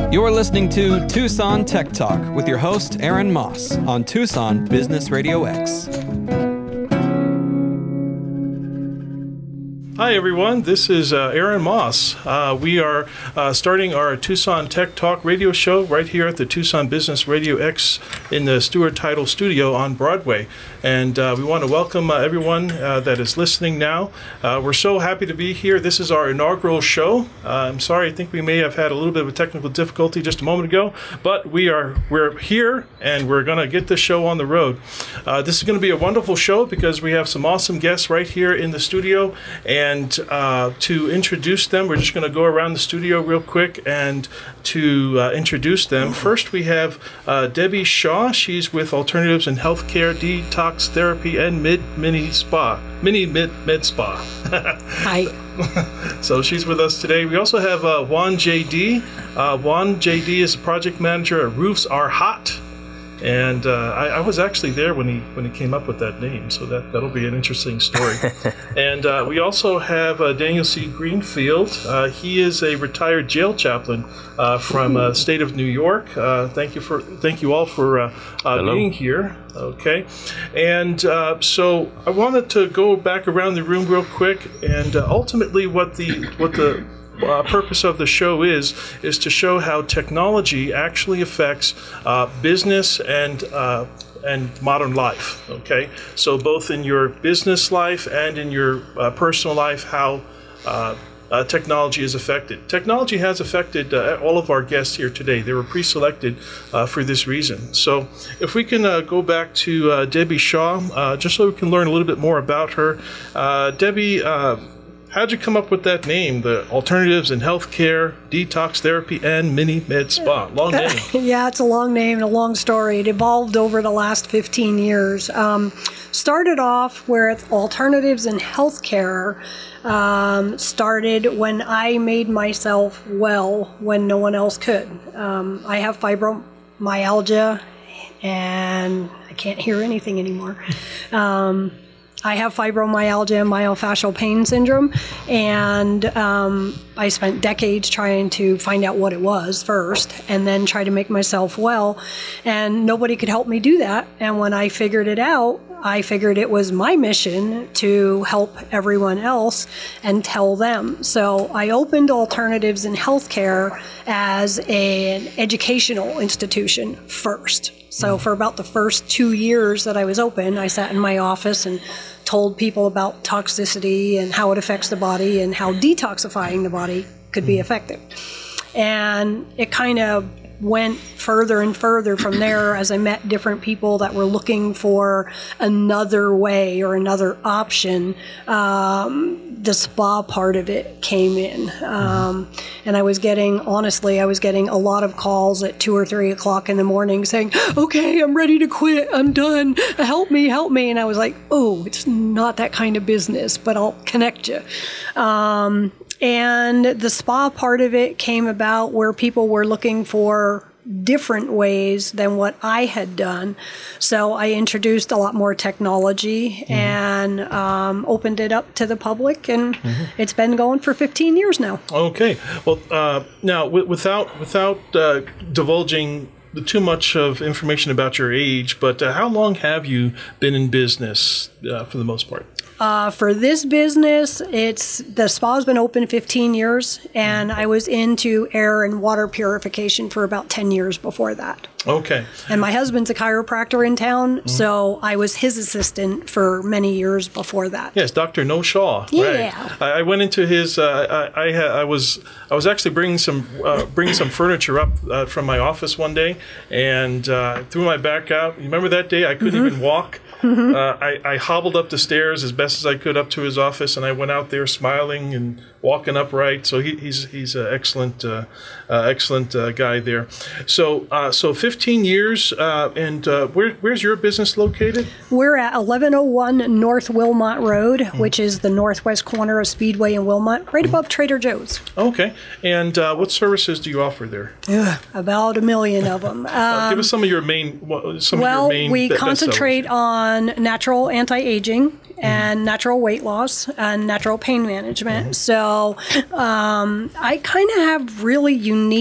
You're listening to Tucson Tech Talk with your host, Aaron Moss, on Tucson Business Radio X. Hi, everyone. This is Aaron Moss. We are starting our Tucson Tech Talk radio show right here at the Tucson Business Radio X in the Stewart Title Studio on Broadway. And we want to welcome everyone that is listening now. We're so happy to be here. This is our inaugural show. I'm sorry, I think we may have had a little bit of a technical difficulty just a moment ago, but we're here and we're going to get this show on the road. This is going to be a wonderful show because we have some awesome guests right here in the studio. And to introduce them, we're just going to go around the studio real quick and to introduce them. First, we have Debbie Shaw. She's with Alternatives in Healthcare, Detox Therapy, and Mini Med Spa. Hi. So she's with us today. We also have Juan J.D. Juan J.D. is a project manager at Roofs Are Hot. And I was actually there when he came up with that name, so that'll be an interesting story. And we also have Daniel C. Greenfield. He is a retired jail chaplain from the state of New York. Thank you all for being here. Okay, and so I wanted to go back around the room real quick, and ultimately what the purpose of the show is to show how technology actually affects business and modern life. Okay, so both in your business life and in your personal life, how technology is affected. Technology has affected all of our guests here today. They were pre-selected for this reason. So if we can go back to Debbie Shaw, just so we can learn a little bit more about her. Debbie, how'd you come up with that name, the Alternatives in Healthcare, Detox Therapy, and Mini Med Spa? Long name. Yeah, it's a long name and a long story. It evolved over the last 15 years. Started off with Alternatives in Healthcare. Started when I made myself well when no one else could. I have fibromyalgia, and I can't hear anything anymore. I have fibromyalgia and myofascial pain syndrome, and I spent decades trying to find out what it was first, and then try to make myself well, and nobody could help me do that. And when I figured it out, I figured it was my mission to help everyone else and tell them. So I opened Alternatives in Healthcare as an educational institution first. So for about the first 2 years that I was open, I sat in my office and told people about toxicity and how it affects the body and how detoxifying the body could be effective. And it kind of went further and further from there as I met different people that were looking for another way or another option. The spa part of it came in. And I was getting a lot of calls at 2 or 3 o'clock in the morning saying, okay, I'm ready to quit. I'm done. Help me. And I was like, oh, it's not that kind of business, but I'll connect you. And the spa part of it came about where people were looking for different ways than what I had done. So I introduced a lot more technology and opened it up to the public, and it's been going for 15 years now. Okay. Well, now without divulging too much of information about your age, but how long have you been in business for the most part? For this business, the spa's been open 15 years, and I was into air and water purification for about 10 years before that. Okay. And my husband's a chiropractor in town, so I was his assistant for many years before that. Yes, Dr. No Shaw. Yeah. Right. I went into his. I was actually bringing some furniture up from my office one day, and threw my back out. You remember that day? I couldn't even walk. I hobbled up the stairs as best as I could up to his office, and I went out there smiling and walking upright. So he's an excellent guy there. So 15 years, and where's your business located? We're at 1101 North Wilmot Road, which is the northwest corner of Speedway and Wilmot, right above Trader Joe's. Okay. And what services do you offer there? About 1 million of them. Give us some of your main. We concentrate on natural anti-aging and natural weight loss and natural pain management. So I kind of have really unique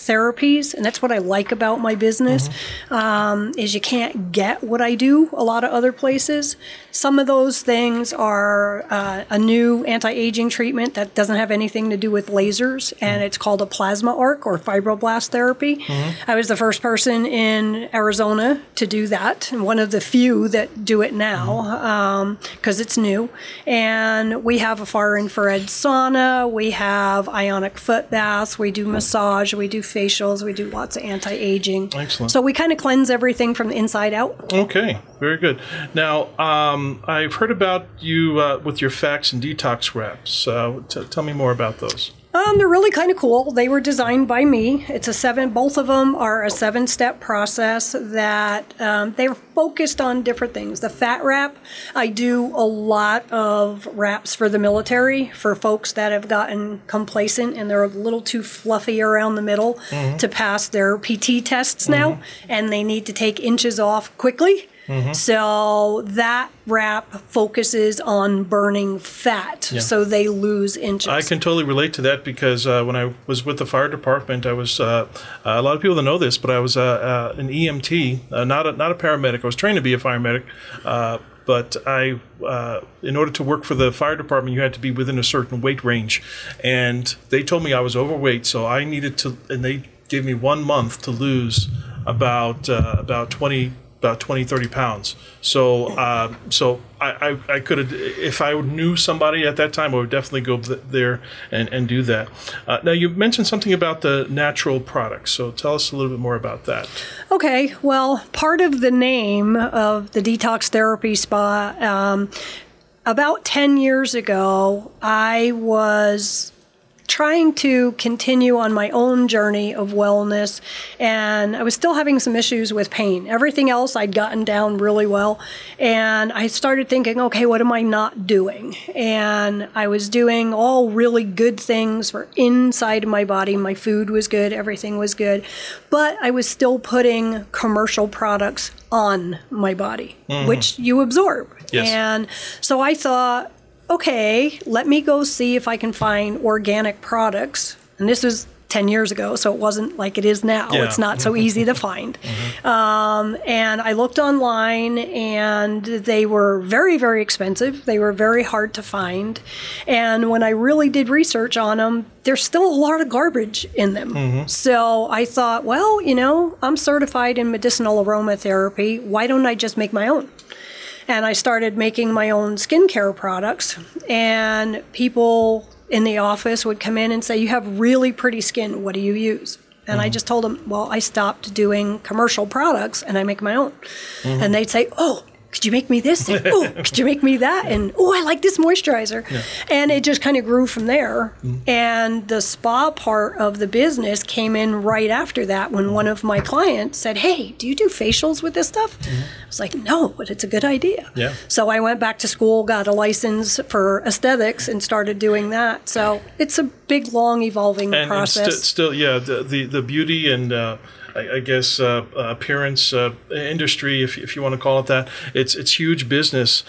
therapies, and that's what I like about my business, is you can't get what I do a lot of other places. Some of those things are a new anti-aging treatment that doesn't have anything to do with lasers, and it's called a plasma arc or fibroblast therapy. I was the first person in Arizona to do that, and one of the few that do it now, because it's new. And we have a far infrared sauna, we have ionic foot baths, we do massage, we do facials, we do lots of anti-aging. Excellent. So we kind of cleanse everything from the inside out. Okay, very good. Now, I've heard about you with your Fax and Detox wraps. Tell me more about those. They're really kind of cool. They were designed by me. Both of them are a 7-step process that they're focused on different things. The fat wrap, I do a lot of wraps for the military, for folks that have gotten complacent and they're a little too fluffy around the middle to pass their PT tests now, and they need to take inches off quickly. So that wrap focuses on burning fat, so they lose inches. I can totally relate to that because when I was with the fire department, I was a lot of people don't know this, but I was an EMT, not a paramedic. I was trained to be a fire medic, but I, in order to work for the fire department, you had to be within a certain weight range, and they told me I was overweight, so I needed to, and they gave me 1 month to lose about 20, 30 pounds. So I could have, if I knew somebody at that time, I would definitely go there and do that. Now, you mentioned something about the natural products. So tell us a little bit more about that. Okay. Well, part of the name of the Detox Therapy Spa, about 10 years ago, I was trying to continue on my own journey of wellness, and I was still having some issues with pain. Everything else I'd gotten down really well, and I started thinking, okay, what am I not doing? And I was doing all really good things for inside of my body. My food was good, everything was good, but I was still putting commercial products on my body, which you absorb. Yes. And so I thought, okay, let me go see if I can find organic products. And this was 10 years ago, so it wasn't like it is now. Yeah. It's not so easy to find. And I looked online, and they were very, very expensive. They were very hard to find. And when I really did research on them, there's still a lot of garbage in them. So I thought, well, I'm certified in medicinal aromatherapy. Why don't I just make my own? And I started making my own skincare products, and people in the office would come in and say, you have really pretty skin. What do you use? And I just told them, well, I stopped doing commercial products and I make my own. And they'd say, oh, could you make me this? And, oh, could you make me that? And, oh, I like this moisturizer. And it just kind of grew from there. And the spa part of the business came in right after that when one of my clients said, hey, do you do facials with this stuff? I was like, no, but it's a good idea. So I went back to school, got a license for aesthetics, and started doing that. So it's a big, long, evolving process. And still, the beauty and I guess appearance industry, if you want to call it that, it's huge business.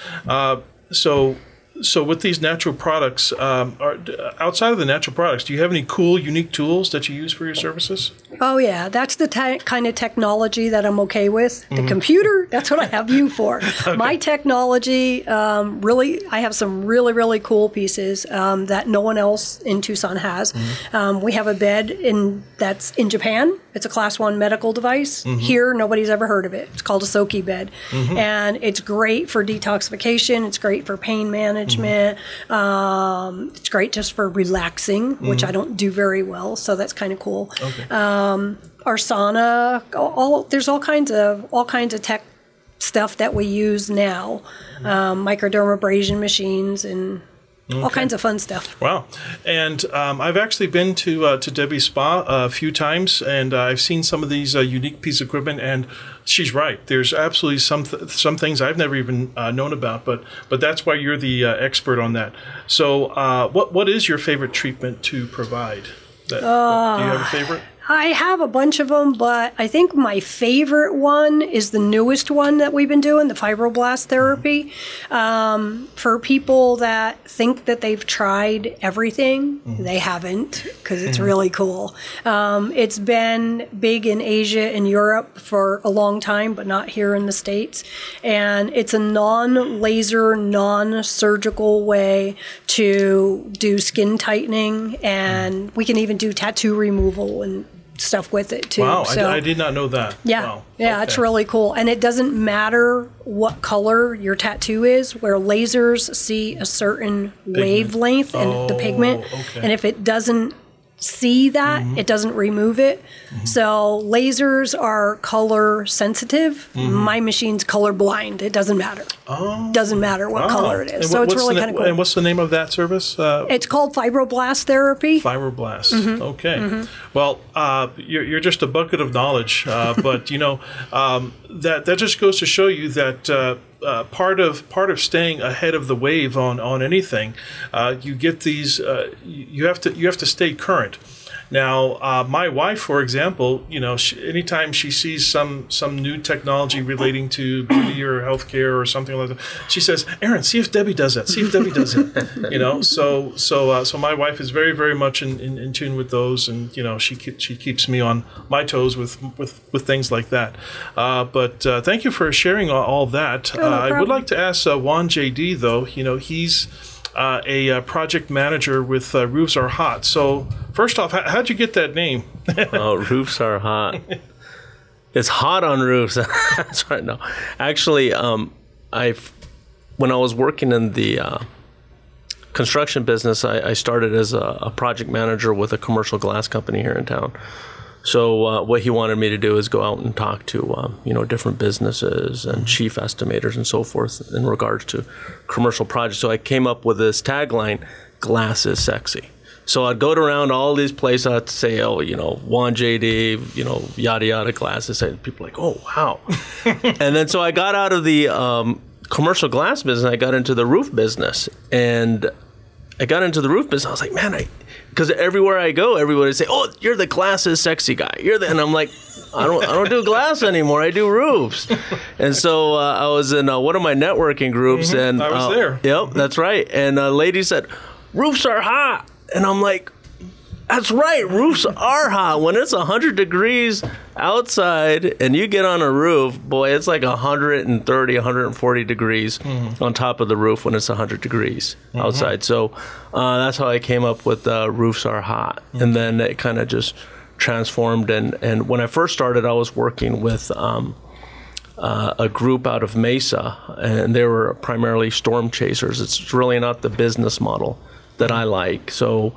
So with these natural products, outside of the natural products, do you have any cool, unique tools that you use for your services? Oh, yeah. That's the kind of technology that I'm okay with. The computer, that's what I have you for. My technology, really, I have some really, really cool pieces that no one else in Tucson has. We have a bed that's in Japan. It's a Class 1 medical device. Here, nobody's ever heard of it. It's called a Soki bed. And it's great for detoxification. It's great for pain management. It's great just for relaxing, which I don't do very well, so that's kind of cool. Our sauna, there's all kinds of tech stuff that we use now, microdermabrasion machines and all kinds of fun stuff. Wow. And I've actually been to Debbie's spa a few times, and I've seen some of these unique pieces of equipment, and she's right. There's absolutely some things I've never even known about, but that's why you're the expert on that. So what is your favorite treatment to provide? Do you have a favorite? I have a bunch of them, but I think my favorite one is the newest one that we've been doing, the fibroblast therapy. For people that think that they've tried everything, they haven't, because it's really cool. It's been big in Asia and Europe for a long time, but not here in the States. And it's a non-laser, non-surgical way to do skin tightening, and we can even do tattoo removal and stuff with it too. Wow, So, I did not know that. yeah, Wow. yeah, Okay. it's really cool. And it doesn't matter what color your tattoo is, where lasers see a certain wavelength and the pigment. Okay. And if it doesn't see that, it doesn't remove it. So lasers are color sensitive. My machine's color blind. It doesn't matter. Doesn't matter what color it is. And So it's what's really the kind of cool. And what's the name of that service? It's called fibroblast therapy. Fibroblast. Okay. Well, you're just a bucket of knowledge, but that just goes to show you that part of staying ahead of the wave on anything, you get these. You have to stay current. Now, my wife, for example, anytime she sees some new technology relating to beauty or healthcare or something like that, she says, "Aaron, see if Debbie does that. See if Debbie does it." So my wife is very, very much in tune with those, and she keeps me on my toes with things like that. But thank you for sharing all that. No I would problem. like to ask Juan JD though. He's a project manager with Roofs Are Hot. So first off, how'd you get that name? Roofs are hot. It's hot on roofs. That's right. No, actually, when I was working in the construction business, I started as a project manager with a commercial glass company here in town. So what he wanted me to do is go out and talk to different businesses and chief estimators and so forth in regards to commercial projects. So I came up with this tagline: "Glass is sexy." So I'd go around all these places. I'd say, Juan JD, yada yada, glasses. And people are like, "Oh wow!" And then so I got out of the commercial glass business. I got into the roof business, and I was like, man, because everywhere I go, everybody would say, "Oh, you're the glasses sexy guy." And I'm like, I don't do glass anymore. I do roofs. And so I was in one of my networking groups, and I was there. Yep, that's right. And a lady said, "Roofs are hot," and I'm like, that's right, roofs are hot. When it's 100 degrees outside and you get on a roof, boy, it's like 130, 140 degrees on top of the roof when it's 100 degrees outside. So that's how I came up with Roofs Are Hot. And then it kind of just transformed. And when I first started, I was working with a group out of Mesa, and they were primarily storm chasers. It's really not the business model that I like. So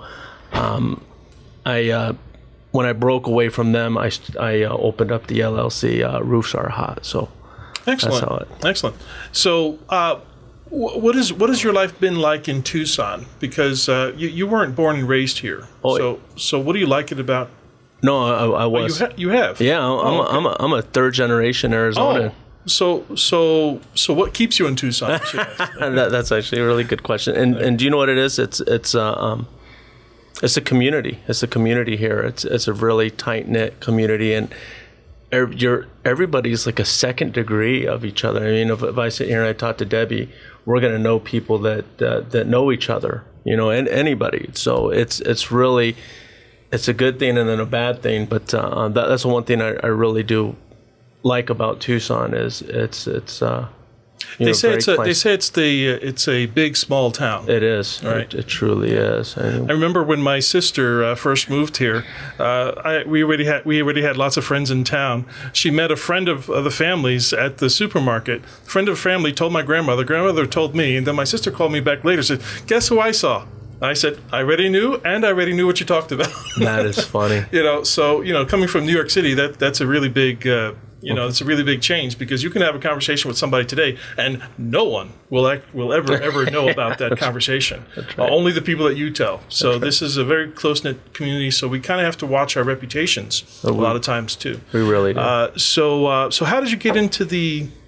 when I broke away from them, I opened up the LLC, Roofs Are Hot. So Excellent. Excellent. So what is your life been like in Tucson? Because you weren't born and raised here. So what do you like it about? No, I was. You have? Yeah, I'm a third generation Arizonan. So what keeps you in Tucson? That's actually a really good question. And do you know what it is? It's a community. It's a community here. It's a really tight-knit community, and everybody's like a second degree of each other. I mean, if I sit here and I talk to Debbie, we're going to know people that know each other, and anybody. So it's a good thing and then a bad thing. But that's the one thing I really do like about Tucson is it's they say it's a big small town. It is. Right. It truly is. I remember when my sister first moved here. We already had lots of friends in town. She met a friend of the family's at the supermarket. A friend of the family told my grandmother. Grandmother told me, and then my sister called me back later. Said, "Guess who I saw?" I said, "I already knew, and I already knew what you talked about." That is funny. So coming from New York City, that's a really big. It's a really big change, because you can have a conversation with somebody today and no one will ever know about that conversation. That's right. Only the people that you tell. So this is a very close-knit community, so we kind of have to watch our reputations a lot of times too. We really do. So how did you get into the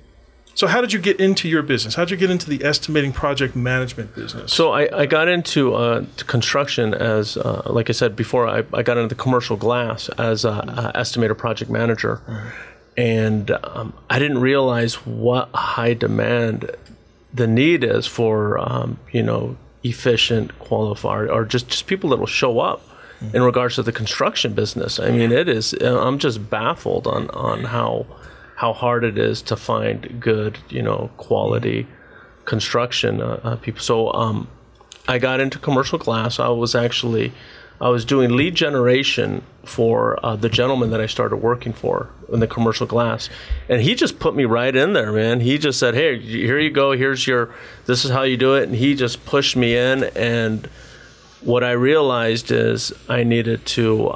So how did you get into your business? How did you get into the estimating project management business? So I got into construction as, like I said before, I got into the commercial glass as an estimator project manager. And I didn't realize what high demand the need is for, efficient, qualified, or just people that will show up in regards to the construction business. I mean, it is, I'm just baffled on how hard it is to find good, quality construction people. So I got into commercial glass. I was doing lead generation for the gentleman that I started working for in the commercial glass. And he just put me right in there, man. He just said, hey, here you go. This is how you do it. And he just pushed me in. And what I realized is I needed to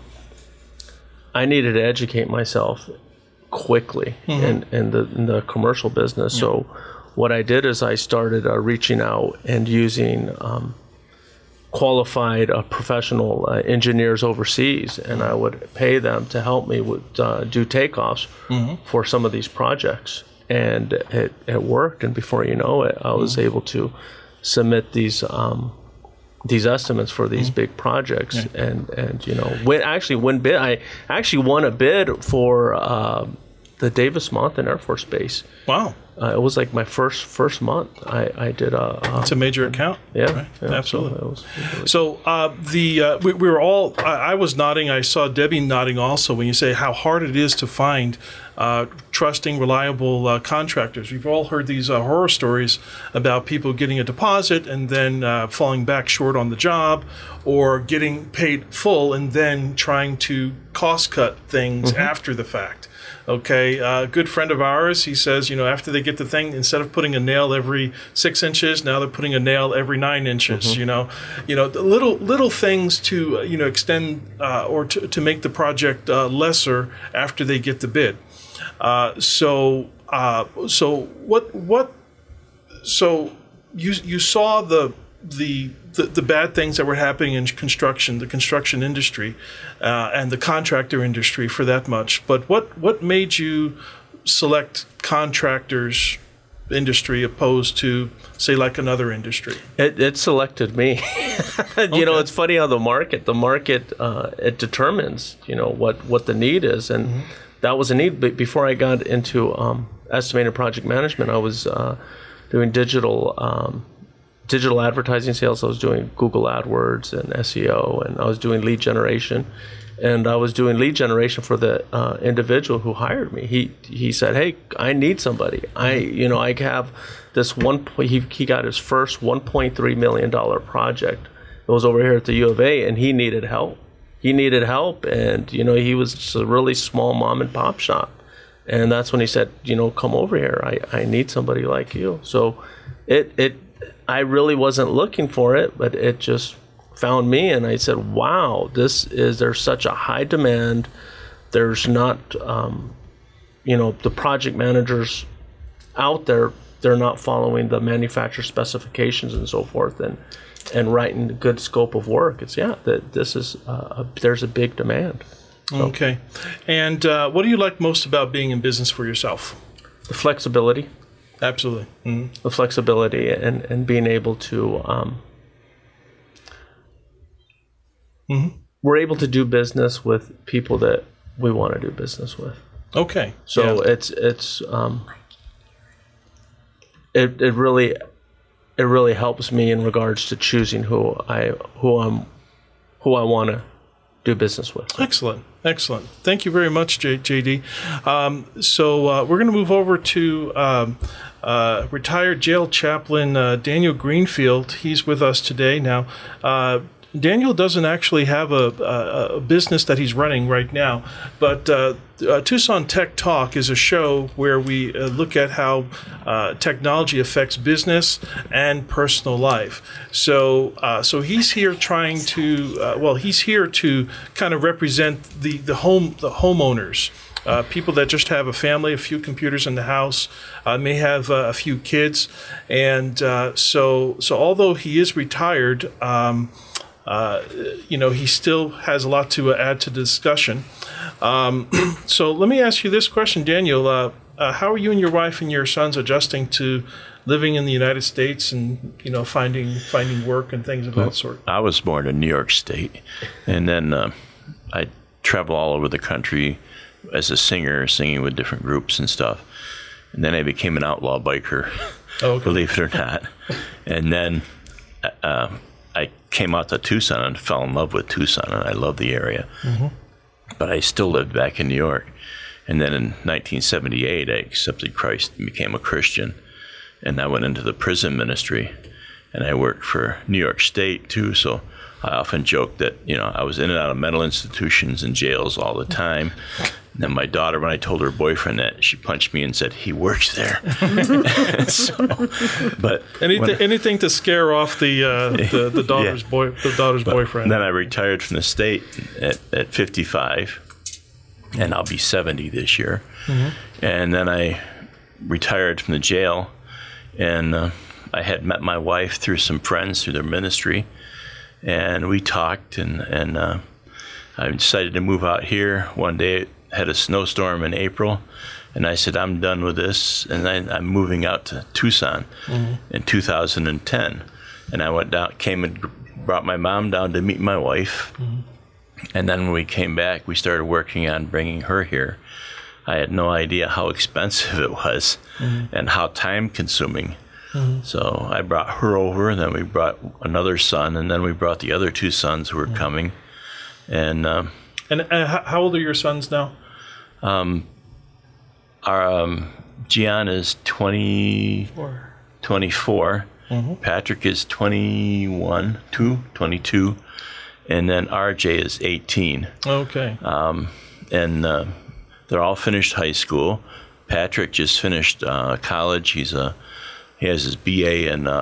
educate myself quickly in the commercial business. So what I did is I started reaching out and using qualified professional engineers overseas, and I would pay them to help me with do takeoffs for some of these projects. And it worked, and before you know it, I was able to submit these estimates for these big projects, and I actually won a bid for the Davis-Monthan Air Force Base. Wow. It was like my first month. I did it's a major account. Yeah, right? yeah, Absolutely. So we were all. I was nodding. I saw Debbie nodding also when you say how hard it is to find trusting, reliable contractors. We've all heard these horror stories about people getting a deposit and then falling back short on the job, or getting paid full and then trying to cost cut things after the fact. Okay, a good friend of ours, he says, after they get the thing, instead of putting a nail every 6 inches, now they're putting a nail every 9 inches. The little things to extend or to make the project lesser after they get the bid. So you saw the bad things that were happening in the construction industry, and the contractor industry for that much. But what made you select contractors industry opposed to, say, like another industry? It selected me. It's funny how the market it determines what the need is, and that was a need. But before I got into estimated project management, I was doing digital advertising sales. I was doing Google AdWords and SEO, and I was doing lead generation. And I was doing lead generation for the individual who hired me. He said, "Hey, I need somebody. I have this one." He got his first $1.3 million project. It was over here at the U of A, and he needed help. And he was just a really small mom and pop shop. And that's when he said, "Come over here. I need somebody like you." So I really wasn't looking for it, but it just found me, and I said, wow, there's such a high demand. There's not, the project managers out there, they're not following the manufacturer specifications and so forth, and writing a good scope of work. There's a big demand. So, okay. And what do you like most about being in business for yourself? The flexibility. Absolutely. Mm-hmm. The flexibility and being able to, we're able to do business with people that we want to do business with. Okay. So it really helps me in regards to choosing who I want to do business with. Excellent. Thank you very much, JD. So we're going to move over to retired jail chaplain Daniel Greenfield. He's with us today. Now, Daniel doesn't actually have a business that he's running right now, but Tucson Tech Talk is a show where we look at how technology affects business and personal life. So he's here trying to he's here to kind of represent the homeowners. People that just have a family, a few computers in the house, may have a few kids, and so although he is retired, he still has a lot to add to the discussion. So let me ask you this question, Daniel. how are you and your wife and your sons adjusting to living in the United States and finding work and things of that sort? I was born in New York State, and then I travel all over the country as a singer, singing with different groups and stuff. And then I became an outlaw biker, believe it or not. And then I came out to Tucson and fell in love with Tucson, and I love the area. Mm-hmm. But I still lived back in New York. And then in 1978, I accepted Christ and became a Christian. And I went into the prison ministry, and I worked for New York State too. So I often joke that, I was in and out of mental institutions and jails all the time. And then my daughter, when I told her boyfriend that, she punched me and said, "He works there." But anything to scare off the daughter's boyfriend. Then I retired from the state at 55, and I'll be 70 this year. Mm-hmm. And then I retired from the jail, and I had met my wife through some friends through their ministry, and we talked, and I decided to move out here. One day, had a snowstorm in April, and I said, I'm done with this, and I'm moving out to Tucson in 2010. And I went down, came and brought my mom down to meet my wife, and then when we came back, we started working on bringing her here. I had no idea how expensive it was and how time-consuming. So I brought her over, and then we brought another son, and then we brought the other two sons who were coming. And how old are your sons now? Gian is 24. Patrick is 22, and then RJ is 18. Okay. And they're all finished high school. Patrick just finished college. He has his BA in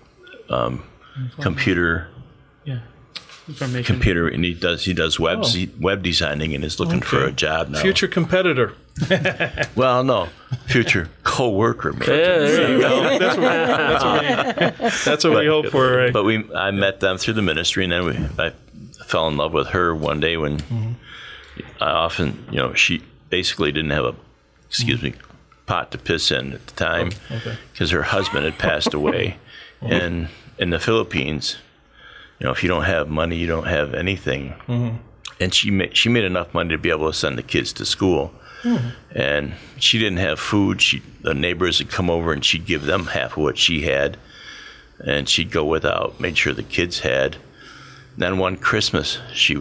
computer. Computer, and he does web designing, and is looking for a job now. Future competitor. Well, no, future co-worker. Maybe. Yeah, there you go. That's what we hope for. Right? But I met them through the ministry, and then I fell in love with her one day when I often, she basically didn't have a pot to piss in at the time because her husband had passed away, and in the Philippines. If you don't have money, you don't have anything. And she made enough money to be able to send the kids to school. And she didn't have food. The neighbors would come over, and she'd give them half of what she had. And she'd go without, made sure the kids had. Then one Christmas,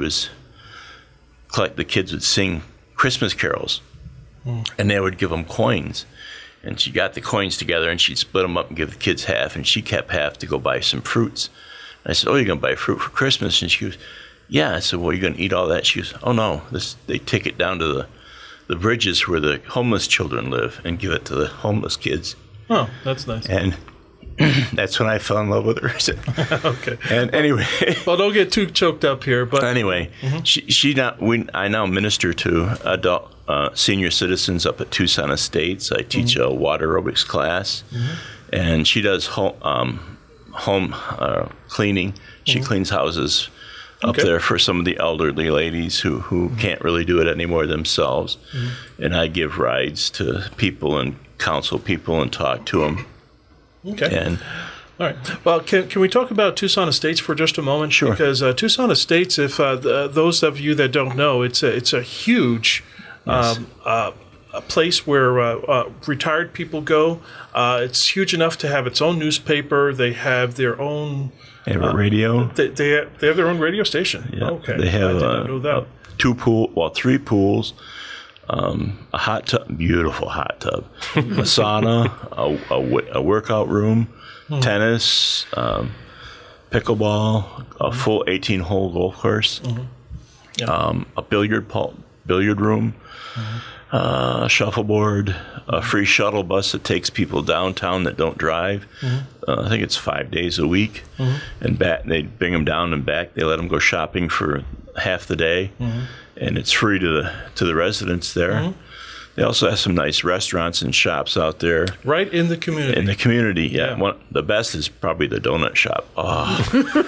the kids would sing Christmas carols. And they would give them coins. And she got the coins together, and she'd split them up and give the kids half. And she kept half to go buy some fruits. I said, "Oh, you're going to buy fruit for Christmas?" And she goes, "Yeah." I said, "Well, you're going to eat all that?" She goes, "Oh, no. They take it down to the bridges where the homeless children live and give it to the homeless kids." Oh, that's nice. And that's when I fell in love with her. Okay. And anyway. Well, don't get too choked up here. But anyway, I now minister to adult senior citizens up at Tucson Estates. I teach a water aerobics class, and she does home cleaning. She cleans houses up there for some of the elderly ladies who can't really do it anymore themselves. And I give rides to people and counsel people and talk to them. Okay. And all right. Well, can we talk about Tucson Estates for just a moment? Sure. Because Tucson Estates, if those of you that don't know, it's a huge a place where retired people go. It's huge enough to have its own newspaper. They have their own. They have a radio. They have their own radio station. Yeah. Okay. They have I did not know that. 3 pools, a hot tub, beautiful hot tub, a sauna, a workout room, tennis, pickleball, a full 18-hole golf course, a billiard room. Shuffleboard, a free shuttle bus that takes people downtown that don't drive. I think it's 5 days a week, and back they bring them down and back. They let them go shopping for half the day, and it's free to the residents there. They also have some nice restaurants and shops out there. Right in the community. In the community, yeah. Yeah. The best is probably the donut shop. Oh.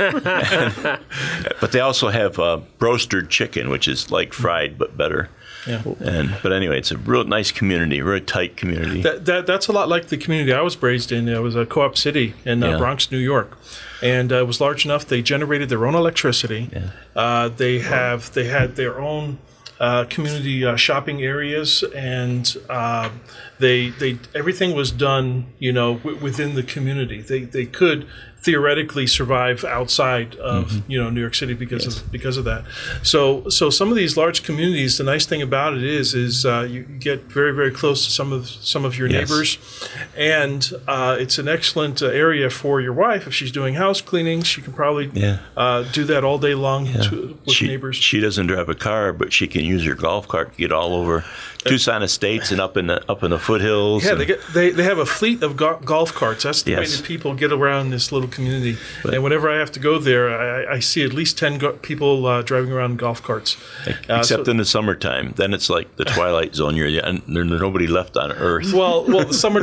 But they also have roasted chicken, which is like fried but better. Yeah. But anyway, it's a real nice community, very tight community. That's a lot like the community I was raised in. It was a Co-op City in Bronx, New York, and it was large enough. They generated their own electricity. Yeah. They had their own community shopping areas, and they everything was done, within the community. They could theoretically survive outside of New York City because of that. So some of these large communities, the nice thing about it is you get very, very close to some of your neighbors, and it's an excellent area for your wife if she's doing house cleaning. She can probably do that all day long with neighbors. She doesn't drive a car, but she can use her golf cart to get all over Tucson Estates and up in the foothills. Yeah, they have a fleet of golf carts. That's the way that people get around this little community. And whenever I have to go there, I see at least 10 people driving around in golf carts. Except in the summertime, then it's like the twilight zone. There's nobody left on Earth. Well, the summer.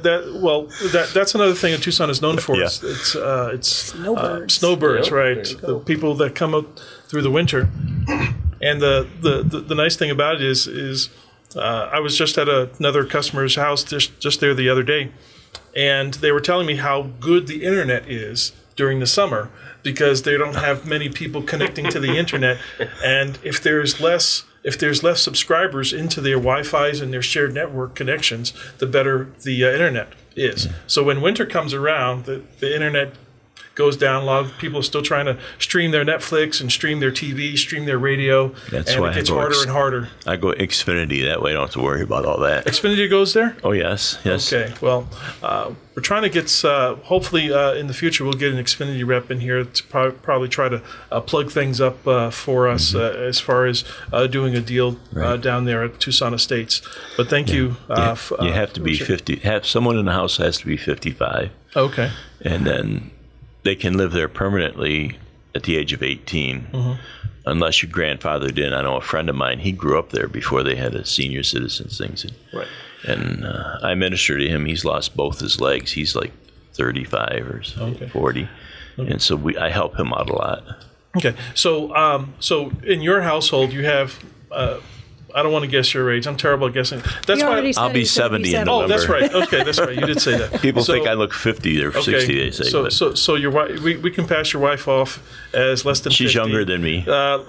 That's another thing that Tucson is known for. Yeah. It's Snowbirds. Snowbirds, right? The people that come up through the winter. And the nice thing about it is I was just at another customer's house just there the other day, and they were telling me how good the internet is during the summer because they don't have many people connecting to the internet, and if there's less subscribers into their Wi-Fi's and their shared network connections, the better the internet is. So when winter comes around, the internet goes down. A lot of people are still trying to stream their Netflix and stream their TV, stream their radio, That's and why it gets harder and harder. I go Xfinity. That way I don't have to worry about all that. Xfinity goes there? Oh, yes. Okay. Well, we're trying to get, hopefully in the future, we'll get an Xfinity rep in here to probably try to plug things up for us as far as doing a deal down there at Tucson Estates. But thank you. You have to be 50. Someone in the house has to be 55. Okay. And then they can live there permanently at the age of 18, unless you're grandfathered in. I know a friend of mine, he grew up there before they had a senior citizens things. Right. And I minister to him. He's lost both his legs. He's like 35 or 40. Okay. And so I help him out a lot. Okay. So in your household, you have... I don't want to guess your age. I'm terrible at guessing. That's why I'll be 70 in November. Oh, that's right. Okay, that's right. You did say that. People think I look 50 or 60. They say. So your wife, we can pass your wife off as less than 50. She's younger than me.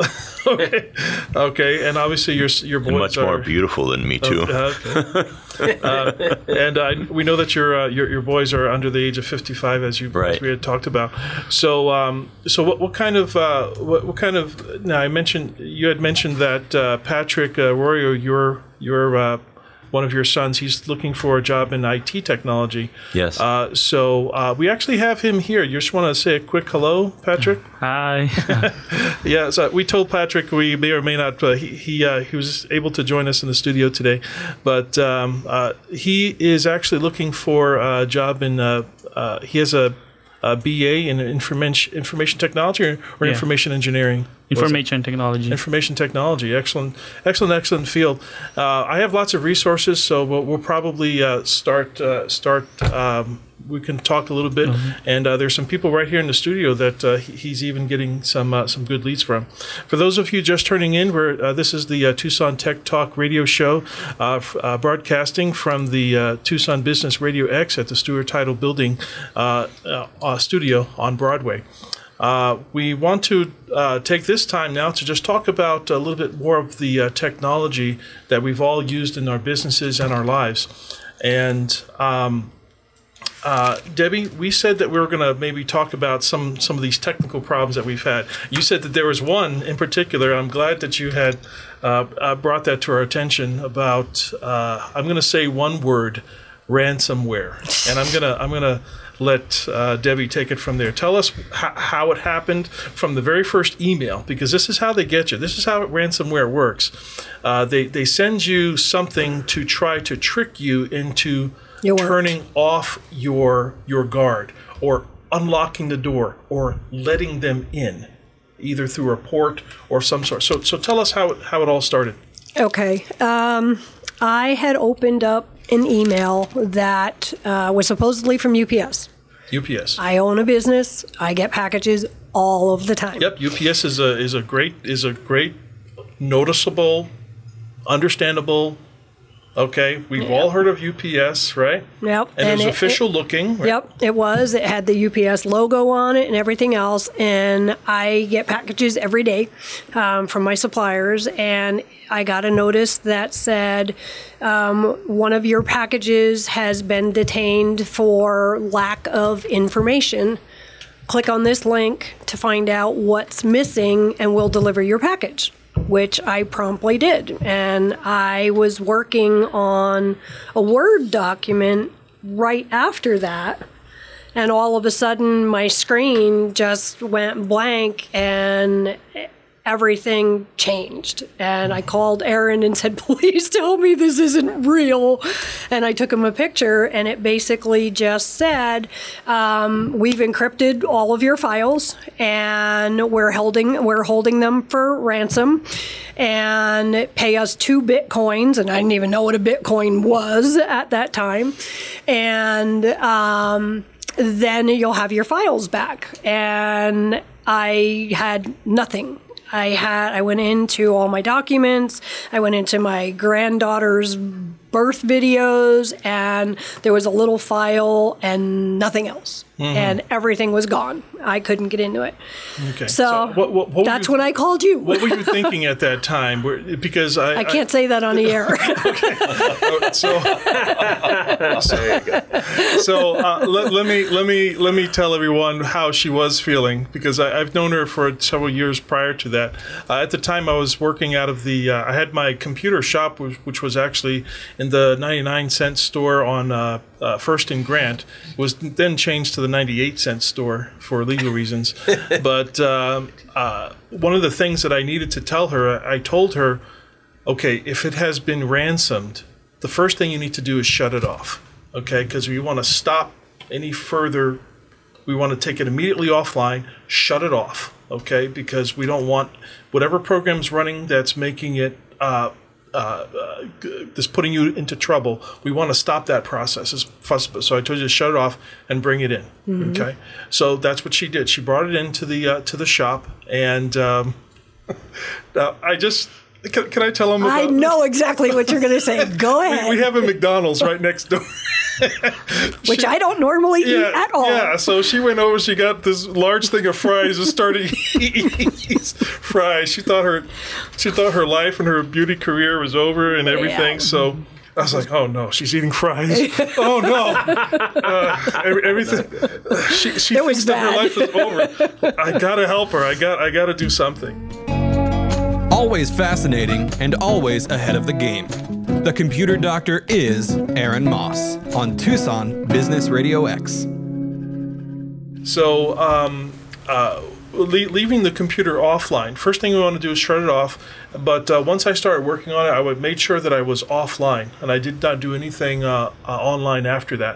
Okay, and obviously your boys and much more beautiful than me too. And we know that your boys are under the age of 55, as we had talked about. So what kind of now you had mentioned that Patrick Arroyo, your one of your sons, he's looking for a job in IT technology. Yes. So we actually have him here. You just want to say a quick hello, Patrick? Hi. Yeah. So we told Patrick we may or may not. He was able to join us in the studio today, but he is actually looking for a job in. He has a BA in information technology or information engineering. Information technology. Information technology. Excellent field. I have lots of resources, so we'll probably start. We can talk a little bit, and there's some people right here in the studio that he's even getting some good leads from. For those of you just turning in, this is the Tucson Tech Talk radio show, broadcasting from the Tucson Business Radio X at the Stewart Title Building studio on Broadway. We want to take this time now to just talk about a little bit more of the technology that we've all used in our businesses and our lives. And Debbie, we said that we were going to maybe talk about some of these technical problems that we've had. You said that there was one in particular. I'm glad that you had brought that to our attention about, I'm going to say one word, ransomware. And I'm gonna let Debbie take it from there. Tell us how it happened from the very first email, because this is how they get you. This is how ransomware works. They send you something to try to trick you into turning off your guard or unlocking the door or letting them in, either through a port or some sort. So tell us how it all started. Okay. I had opened up an email that was supposedly from UPS. UPS. I own a business. I get packages all of the time. Yep, UPS is a great, noticeable, understandable. Okay, we've all heard of UPS, right? Yep. And it was official looking. Right? Yep, it was. It had the UPS logo on it and everything else. And I get packages every day from my suppliers. And I got a notice that said one of your packages has been detained for lack of information. Click on this link to find out what's missing and we'll deliver your package, which I promptly did. And I was working on a Word document right after that. And all of a sudden, my screen just went blank and everything changed. And I called Aaron and said, please tell me this isn't real. And I took him a picture, and it basically just said, we've encrypted all of your files, and we're holding them for ransom, and pay us 2 Bitcoins. And I didn't even know what a Bitcoin was at that time. And then you'll have your files back. And I had nothing. I went into all my documents. I went into my granddaughter's birth videos, and there was a little file and nothing else. Mm-hmm. And everything was gone. I couldn't get into it. Okay. So what that's when I called you. What were you thinking at that time? Because I can't say that on the air. So let me tell everyone how she was feeling, because I've known her for several years prior to that. At the time, I was working out of I had my computer shop, which was actually in the 99-cent store on First and Grant. It was then changed to the 98-cent store for legal reasons. But one of the things that I needed to tell her, I told her, okay, if it has been ransomed, the first thing you need to do is shut it off, okay? Because we want to stop any further. We want to take it immediately offline, shut it off, okay? Because we don't want whatever program's running that's making it that's putting you into trouble. We want to stop that process. So I told you to shut it off and bring it in. Mm-hmm. Okay. So that's what she did. She brought it into the shop, and I just. Can I tell them about I know exactly what you're going to say. Go ahead. We have a McDonald's right next door. Which I don't normally eat at all. Yeah, so she went over, she got this large thing of fries and started eating these fries. She thought her life and her beauty career was over and everything. Yeah. So I was like, oh no, she's eating fries. Oh no. Everything. She thinks that her life is over. I gotta help her. I gotta do something. Always fascinating and always ahead of the game. The Computer Doctor is Aaron Moss on Tucson Business Radio X. So, leaving the computer offline, first thing we want to do is shut it off. But once I started working on it, I made sure that I was offline, and I did not do anything online after that.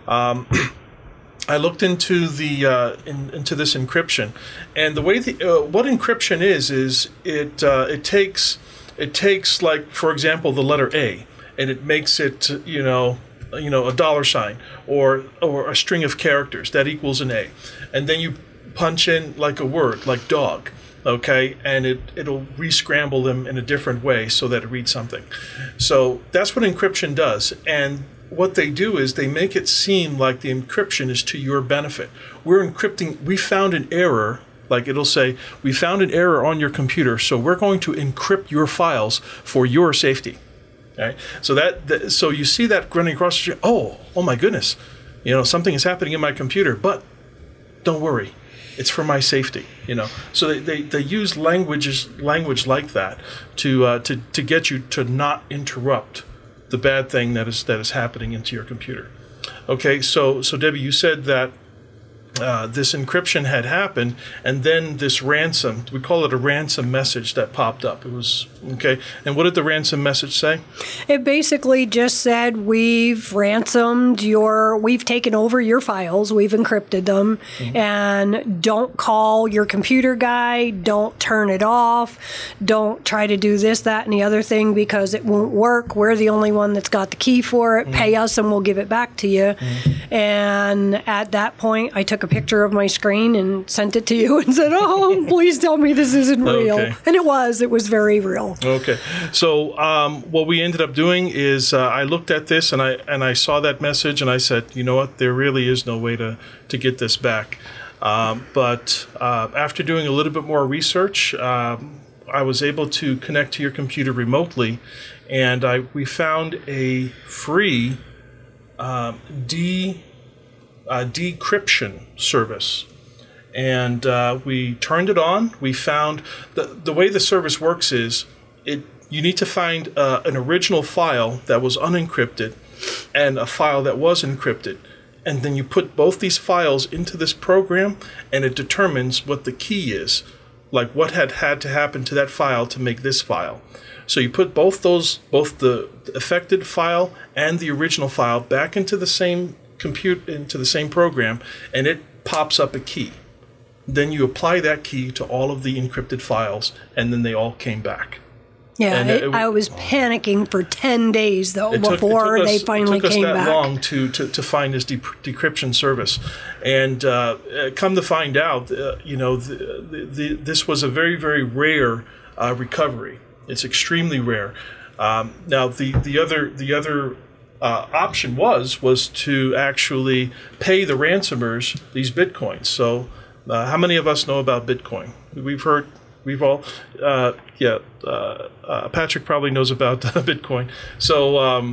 I looked into into this encryption, and the way what encryption is it takes, like, for example, the letter A, and it makes it a $sign or a string of characters that equals an A, and then you punch in like a word like dog, okay, and it'll re-scramble them in a different way so that it reads something. So that's what encryption does, and what they do is they make it seem like the encryption is to your benefit. We're encrypting. We found an error. Like, it'll say, we found an error on your computer, so we're going to encrypt your files for your safety. Okay? So so you see that running across the street. Oh my goodness, something is happening in my computer. But don't worry, it's for my safety. So they use language like that to get you to not interrupt the bad thing that is happening into your computer. Okay, so Debbie, you said that this encryption had happened, and then this ransom, we call it a ransom message that popped up. It was, okay, and what did the ransom message say? It basically just said, we've taken over your files, we've encrypted them, and don't call your computer guy, don't turn it off, don't try to do this, that, and the other thing because it won't work. We're the only one that's got the key for it. Pay us and we'll give it back to you. And at that point, I took a picture of my screen and sent it to you and said, oh, please tell me this isn't real. Okay. And it was very real. Okay. So what we ended up doing is I looked at this and I saw that message and I said, you know what, there really is no way to get this back. But after doing a little bit more research, I was able to connect to your computer remotely, and we found a free decryption service. And we turned it on. We found the way the service works is you need to find an original file that was unencrypted and a file that was encrypted. And then you put both these files into this program, and it determines what the key is, like what had to happen to that file to make this file. So you put both the affected file and the original file back into the same into the same program, and it pops up a key. Then you apply that key to all of the encrypted files, and then they all came back. Yeah, I was panicking for 10 days, though, before they finally came back. It took us that long to find this decryption service. And come to find out, this was a very, very rare recovery. It's extremely rare. Now, the other option was to actually pay the ransomers these bitcoins. So how many of us know about Bitcoin? We've all, Patrick probably knows about Bitcoin. So,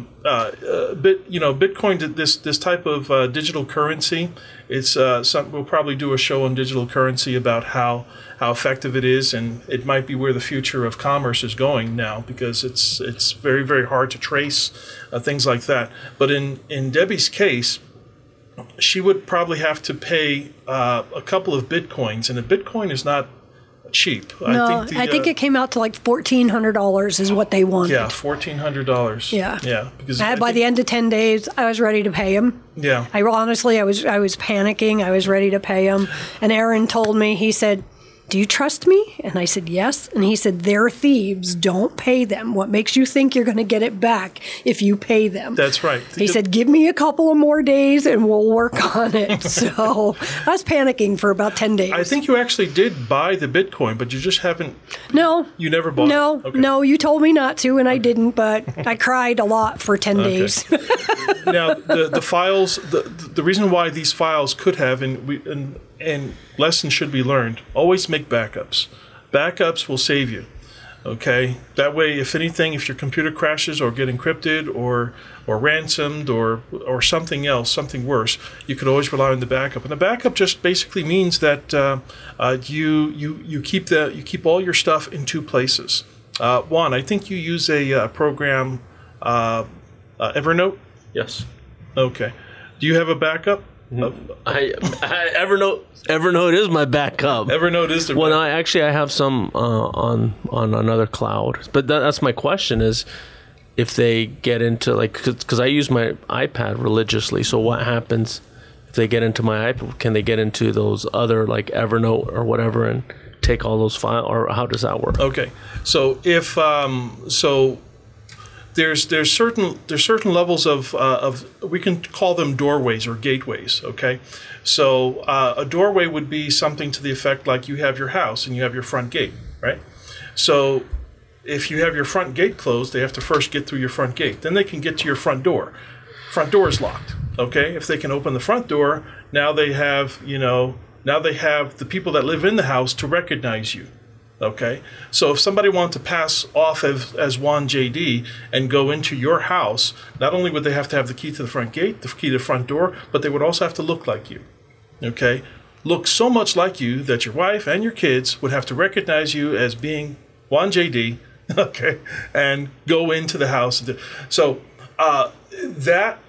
Bitcoin, this type of digital currency, it's we'll probably do a show on digital currency about how effective it is, and it might be where the future of commerce is going now, because it's very, very hard to trace things like that. But in Debbie's case, she would probably have to pay a couple of Bitcoins, and a Bitcoin is not cheap. No, I think it came out to like $1,400 is what they wanted. Yeah, $1,400. Yeah. Because by the end of 10 days, I was ready to pay him. Yeah. I was panicking. I was ready to pay him. And Aaron told me, he said, do you trust me? And I said, yes. And he said, they're thieves. Don't pay them. What makes you think you're going to get it back if you pay them? That's right. He said, give me a couple of more days and we'll work on it. So I was panicking for about 10 days. I think you actually did buy the Bitcoin, but you just haven't. No. You never bought it? Okay. No, you told me not to, and I didn't, but I cried a lot for 10 days. Now, the files, the reason why these files could have, and lessons should be learned, always make backups. Backups will save you, okay? That way, if anything, if your computer crashes or get encrypted or ransomed or something else, something worse, you could always rely on the backup. And the backup just basically means that you keep all your stuff in two places. Juan, I think you use a program, Evernote? Yes. Okay. Do you have a backup? Evernote is my backup. Evernote is the. Well, I have some on another cloud, but that's my question: is if they get into because I use my iPad religiously. So what happens if they get into my iPad? Can they get into those other like Evernote or whatever and take all those files, or how does that work? Okay, so if There's certain levels of we can call them doorways or gateways. Okay, so a doorway would be something to the effect like you have your house and you have your front gate, right? So if you have your front gate closed, they have to first get through your front gate. Then they can get to your front door. Front door is locked. Okay, if they can open the front door, now they have the people that live in the house to recognize you. Okay, so if somebody wanted to pass off as Juan JD and go into your house, not only would they have to have the key to the front gate, the key to the front door, but they would also have to look like you. Okay, look so much like you that your wife and your kids would have to recognize you as being Juan JD. Okay, and go into the house. So that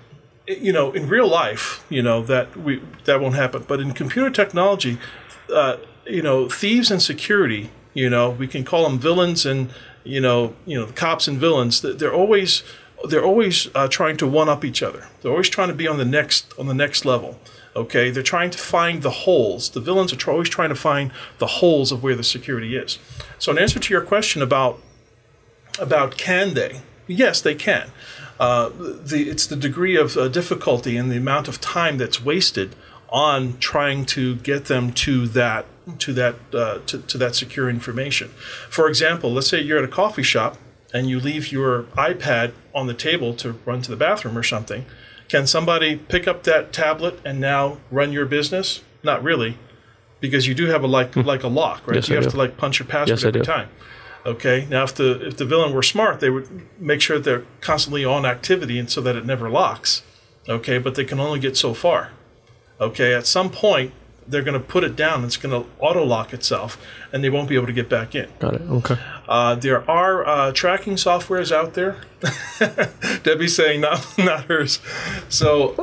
in real life, that won't happen. But in computer technology, thieves and security, we can call them villains and the cops and villains. They're always trying to one up each other. They're always trying to be on the next level. Okay, they're trying to find the holes. The villains are always trying to find the holes of where the security is. So in answer to your question about can they? Yes, they can. It's the degree of difficulty and the amount of time that's wasted on trying to get them to that secure information. For example, let's say you're at a coffee shop and you leave your iPad on the table to run to the bathroom or something. Can somebody pick up that tablet and now run your business? Not really, because you do have a lock, right? Yes, you I have do. to punch your password Yes, I every do. time. Okay. Now, if the villain were smart, they would make sure they're constantly on activity and so that it never locks. Okay, but they can only get so far. Okay, at some point they're going to put it down. It's going to auto lock itself, and they won't be able to get back in. Got it. Okay. There are tracking softwares out there. Debbie's saying not hers. So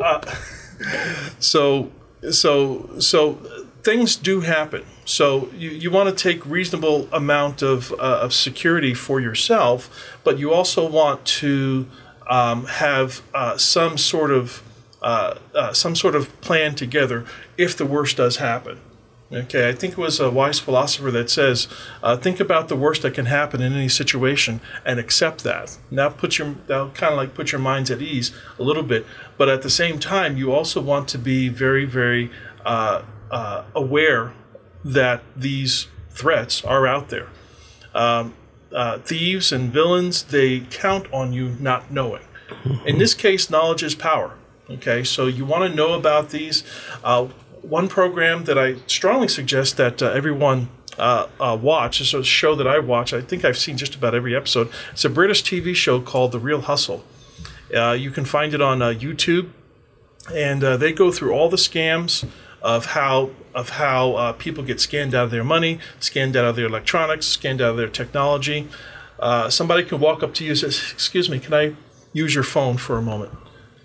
things do happen. So you want to take reasonable amount of security for yourself, but you also want to have some sort of plan together if the worst does happen. Okay, I think it was a wise philosopher that says, think about the worst that can happen in any situation and accept that. That'll kind of like put your minds at ease a little bit. But at the same time, you also want to be very, very aware that these threats are out there. Thieves and villains, they count on you not knowing. In this case, knowledge is power. Okay, so you want to know about these. One program that I strongly suggest that everyone watch is a show that I watch. I think I've seen just about every episode. It's a British TV show called The Real Hustle. You can find it on YouTube, and they go through all the scams of how people get scammed out of their money, scammed out of their electronics, scammed out of their technology. Somebody can walk up to you and say, "Excuse me, can I use your phone for a moment?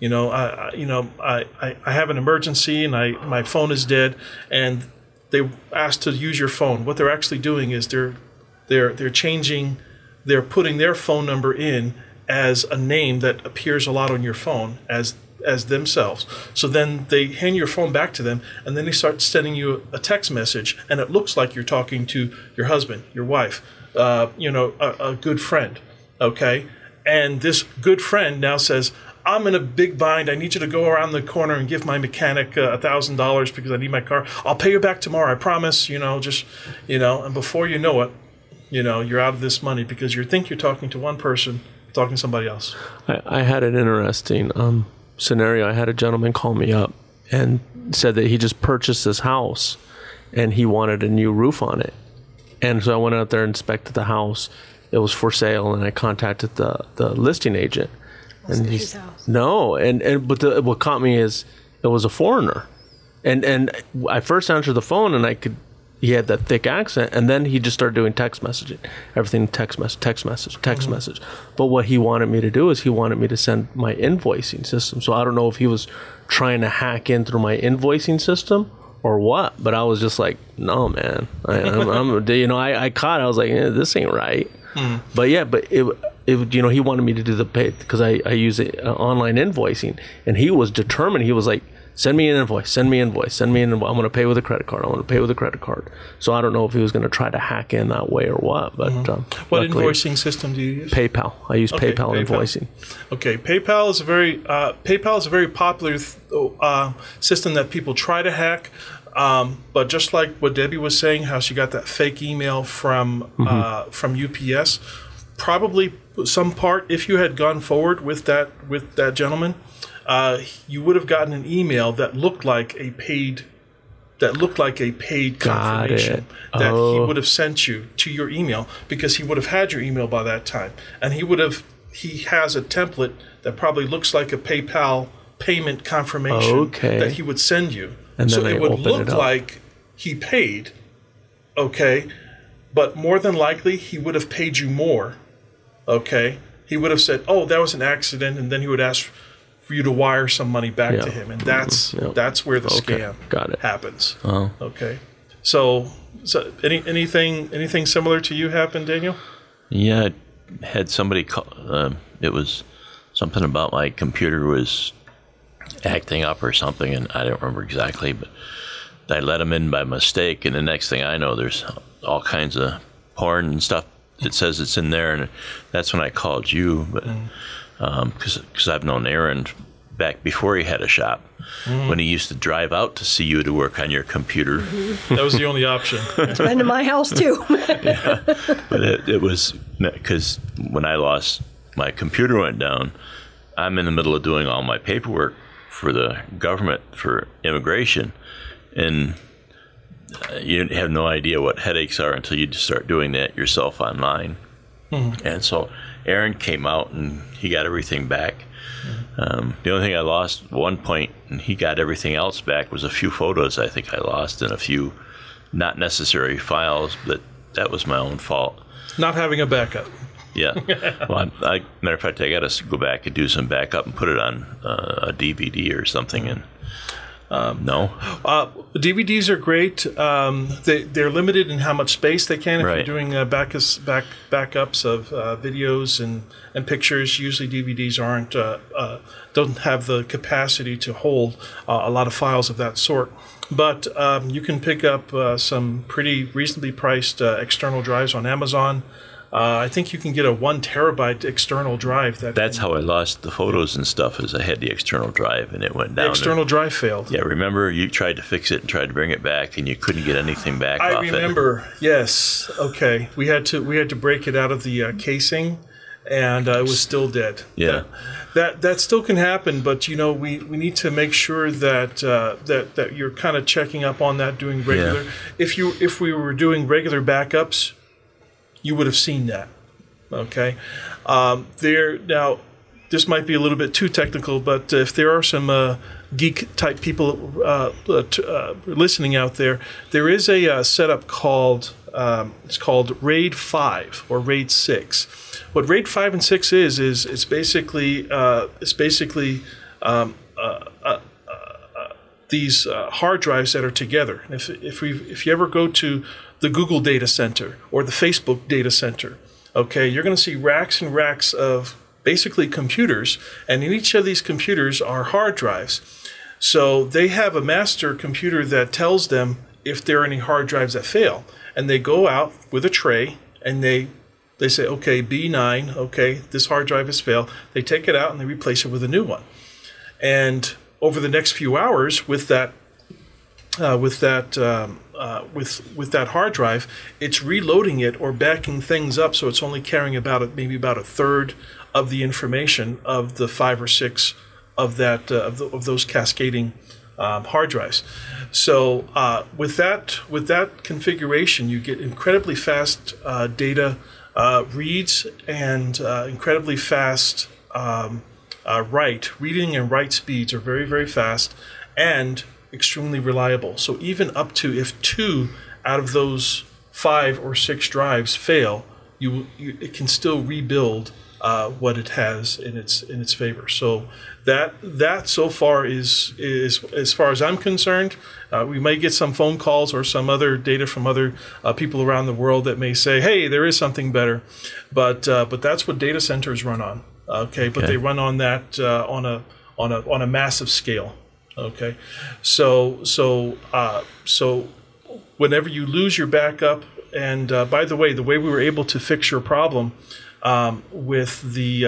I have an emergency and my phone is dead," and they ask to use your phone. What they're actually doing is they're putting their phone number in as a name that appears a lot on your phone as themselves. So then they hand your phone back to them, and then they start sending you a text message, and it looks like you're talking to your husband, your wife, a good friend. Okay, and this good friend now says, "I'm in a big bind. I need you to go around the corner and give my mechanic $1,000 because I need my car. I'll pay you back tomorrow. I promise." And before you know it, you're out of this money because you think you're talking to one person, talking to somebody else. I had an interesting scenario. I had a gentleman call me up and said that he just purchased this house and he wanted a new roof on it. And so I went out there and inspected the house. It was for sale, and I contacted the listing agent. And his house. No, but what caught me is it was a foreigner, and I first answered the phone and he had that thick accent, and then he just started doing text messaging, everything text message. But what he wanted me to do is he wanted me to send my invoicing system. So I don't know if he was trying to hack in through my invoicing system or what, but I was just like, no, man, I caught it. I was like, this ain't right. But he wanted me to do the pay because I use online invoicing, and he was determined. He was like, send me an invoice. I'm going to pay with a credit card. So I don't know if he was going to try to hack in that way or what. But what invoicing system do you use? PayPal. I use PayPal invoicing. Okay, PayPal is a very popular system that people try to hack. But just like what Debbie was saying, how she got that fake email from UPS, probably some part, if you had gone forward with that gentleman, you would have gotten an email that looked like a paid confirmation that he would have sent you to your email, because he would have had your email by that time, and he has a template that probably looks like a PayPal payment confirmation that he would send you. And so then it would look like he paid, okay, but more than likely he would have paid you more, okay. He would have said, "Oh, that was an accident," and then he would ask for you to wire some money back Yeah. to him, and that's Yep. that's where the Okay. scam Got it. happens. Oh. Okay, so anything similar to you happen, Daniel? Yeah, I had somebody call. It was something about my computer was acting up or something, and I don't remember exactly, but I let them in by mistake, and the next thing I know, there's all kinds of porn and stuff that says it's in there, and that's when I called you, but because I've known Aaron back before he had a shop, when he used to drive out to see you to work on your computer. That was the only option. It's been in my house too. But it was because when I lost my computer went down, I'm in the middle of doing all my paperwork for the government for immigration, and you have no idea what headaches are until you just start doing that yourself online. And so Aaron came out and he got everything back. The only thing I lost at one point, and he got everything else back, was a few photos I think I lost and a few not necessary files, but that was my own fault. Not having a backup. Yeah. Well, matter of fact, I got to go back and do some backup and put it on a DVD or something. And no. DVDs are great. They're limited in how much space they can. If Right. you're doing backups of videos and pictures, usually DVDs don't have the capacity to hold a lot of files of that sort. But you can pick up some pretty reasonably priced external drives on Amazon. I think you can get a 1 terabyte external drive. That's how I lost the photos and stuff, is I had the external drive and it went down. The external drive failed. Yeah, remember you tried to fix it and tried to bring it back and you couldn't get anything back off it. I remember. Yes. Okay. We had to break it out of the casing, and it was still dead. Yeah. That still can happen, but we need to make sure that that you're kind of checking up on that, doing regular. Yeah. If we were doing regular backups, you would have seen that. Okay. Now, this might be a little bit too technical, but if there are some geek type people listening out there, there is a setup called it's called RAID 5 or RAID 6. What RAID 5 and 6 is it's basically these hard drives that are together. And if you ever go to the Google data center or the Facebook data center, okay, you're going to see racks and racks of basically computers, and in each of these computers are hard drives. So they have a master computer that tells them if there are any hard drives that fail, and they go out with a tray and they say, okay, B9, okay, this hard drive has failed. They take it out and they replace it with a new one. And over the next few hours, with that hard drive, it's reloading it or backing things up, so it's only carrying maybe about a third of the information of the 5 or 6 of of those cascading hard drives. So with that configuration, you get incredibly fast data reads and incredibly fast reading and write speeds are very, very fast and extremely reliable. So even up to if 2 out of those 5 or 6 drives fail, it can still rebuild what it has in its favor. So that so far is as far as I'm concerned. We may get some phone calls or some other data from other people around the world that may say, "Hey, there is something better," but that's what data centers run on. Okay, but they run on that on a massive scale. Okay, so whenever you lose your backup, and by the way we were able to fix your problem with the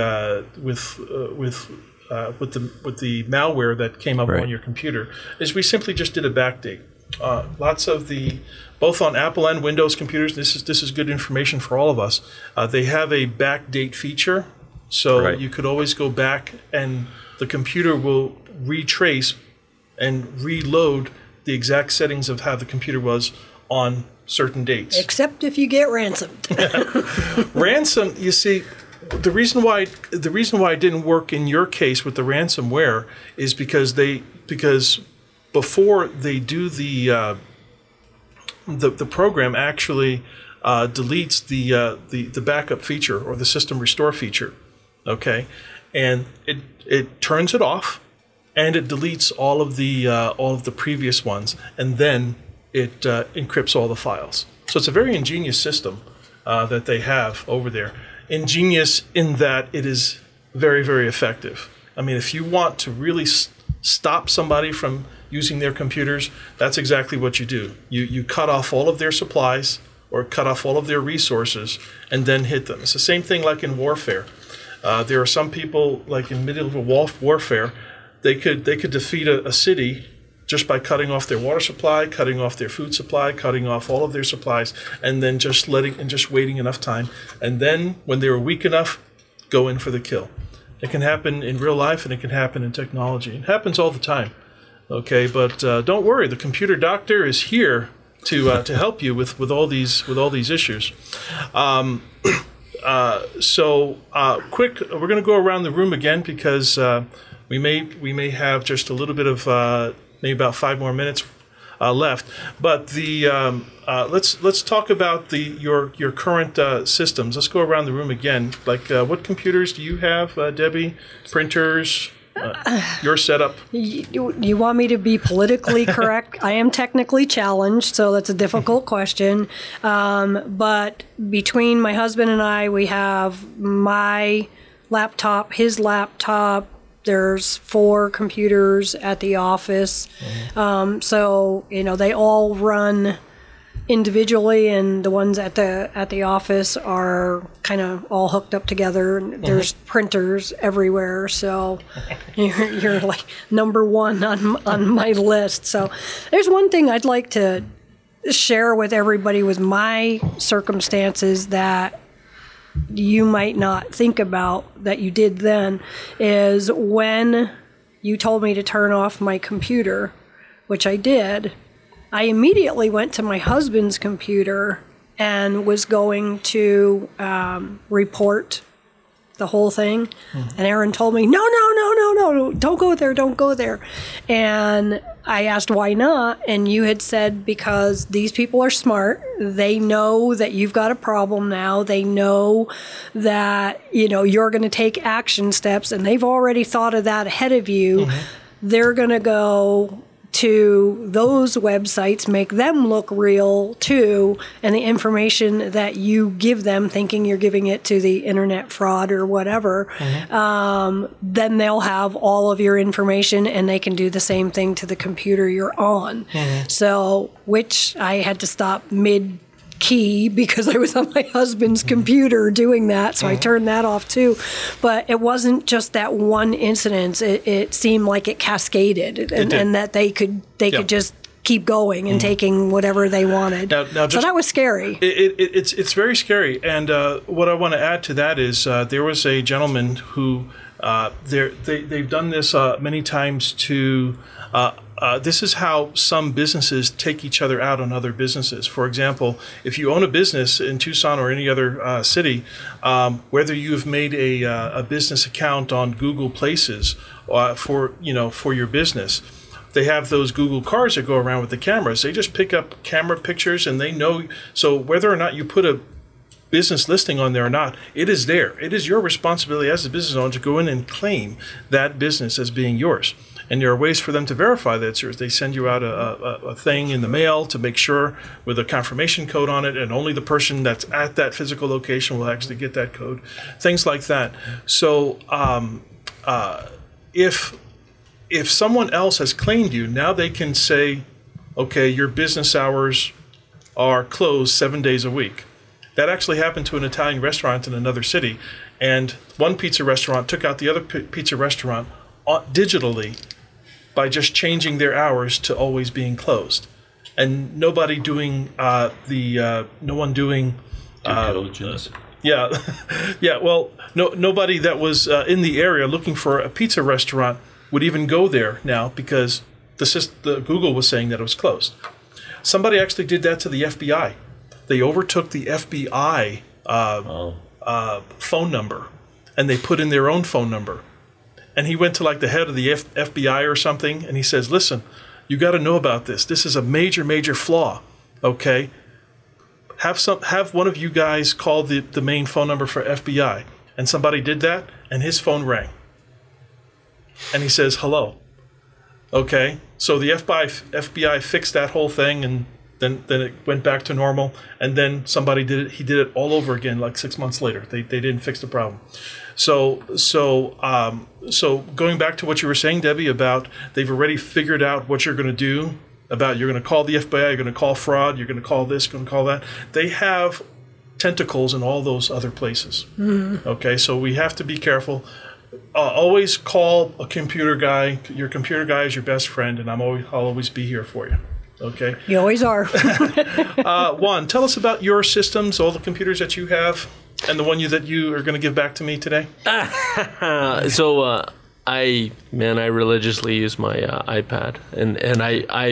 malware that came up on your computer is we simply just did a backdate. Lots of both on Apple and Windows computers, this is good information for all of us. They have a backdate feature, so you could always go back and the computer will retrace and reload the exact settings of how the computer was on certain dates. Except if you get ransomed. Ransom, you see, the reason why it didn't work in your case with the ransomware is because before they do the program actually deletes the backup feature or the system restore feature, okay, and it turns it off, and it deletes all of the previous ones, and then it encrypts all the files. So it's a very ingenious system that they have over there. Ingenious in that it is very, very effective. I mean, if you want to really stop somebody from using their computers, that's exactly what you do. You cut off all of their supplies or cut off all of their resources and then hit them. It's the same thing like in warfare. There are some people, like in medieval warfare, they could defeat a city just by cutting off their water supply, cutting off their food supply, cutting off all of their supplies, and then just waiting enough time. And then when they were weak enough, go in for the kill. It can happen in real life, and it can happen in technology. It happens all the time. Okay, but don't worry. The computer doctor is here to help you with all these issues. Quick, we're going to go around the room again because we may have just a little bit of maybe about 5 more minutes left. But let's talk about your current systems. Let's go around the room again. Like what computers do you have, Debbie? Printers? Your setup? You want me to be politically correct? I am technically challenged, so that's a difficult question. But between my husband and I, we have my laptop, his laptop. There's 4 computers at the office. So, they all run individually, and the ones at the office are kind of all hooked up together. There's printers everywhere, so you're like number 1 on my list. So there's one thing I'd like to share with everybody with my circumstances that you might not think about that you did then, is when you told me to turn off my computer, which I did, I immediately went to my husband's computer and was going to report the whole thing. And Aaron told me, no, don't go there. And I asked why not, and you had said because these people are smart. They know that you've got a problem now. They know that you're going to take action steps, and they've already thought of that ahead of you. They're going to go to those websites, make them look real too, and the information that you give them, thinking you're giving it to the internet fraud or whatever, then they'll have all of your information, and they can do the same thing to the computer you're on. So, which I had to stop mid-key because I was on my husband's computer doing that, so I turned that off too. But it wasn't just that one incident. It seemed like it cascaded, and that they could just keep going and taking whatever they wanted. Now so that was scary. It's very scary. And what I want to add to that is there was a gentleman who they've done this many times to. This is how some businesses take each other out on other businesses. For example, if you own a business in Tucson or any other city, whether you've made a business account on Google Places for your business, they have those Google cars that go around with the cameras. They just pick up camera pictures, and they know. So whether or not you put a business listing on there or not, it is there. It is your responsibility as a business owner to go in and claim that business as being yours. And there are ways for them to verify that it's yours. They send you out a thing in the mail to make sure with a confirmation code on it, and only the person that's at that physical location will actually get that code. Things like that. So if someone else has claimed you, now they can say, okay, your business hours are closed 7 days a week. That actually happened to an Italian restaurant in another city, and one pizza restaurant took out the other pizza restaurant digitally by just changing their hours to always being closed, and nobody doing no one doing due diligence. Well, nobody that was in the area looking for a pizza restaurant would even go there now because the Google was saying that it was closed. Somebody actually did that to the FBI. They overtook the FBI phone number, and they put in their own phone number. And he went to like the head of the FBI or something, and he says, listen, you got to know about this. This is a major, major flaw, okay? Have one of you guys call the main phone number for FBI. And somebody did that, and his phone rang. and he says, hello. Okay, so the FBI fixed that whole thing, and then it went back to normal, and then somebody did it. He did it all over again, like 6 months later. They didn't fix the problem. So going back to what you were saying, Debbie, about they've already figured out what you're going to do. About you're going to call the FBI, you're going to call fraud, you're going to call this, going to call that. They have tentacles in all those other places. Mm-hmm. Okay, so we have to be careful. Always call a computer guy. Your computer guy is your best friend, and I'll always be here for you. Okay. You always are. Juan, tell us about your systems, all the computers that you have, and the one that you are going to give back to me today. So I religiously use my iPad, and I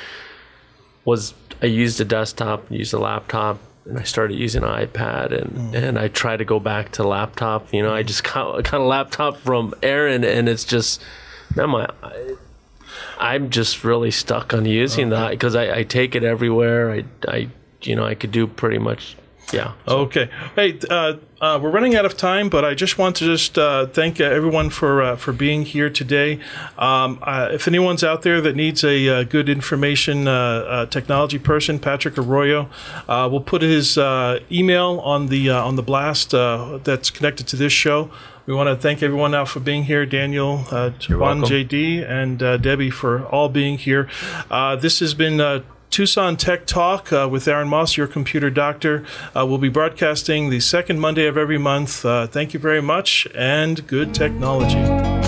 used a desktop, used a laptop, and I started using an iPad, and I try to go back to laptop. You know, I just got a laptop from Aaron, and it's just, man, I'm just really stuck on using that because I take it everywhere. I could do pretty much. Yeah. Okay. Hey, we're running out of time, but I just want to thank everyone for being here today. If anyone's out there that needs a good information technology person, Patrick Arroyo, we'll put his email on the blast that's connected to this show. We want to thank everyone now for being here, Daniel, Juan, JD, and Debbie for all being here. This has been Tucson Tech Talk with Aaron Moss, your computer doctor. We'll be broadcasting the second Monday of every month. Thank you very much, and good technology.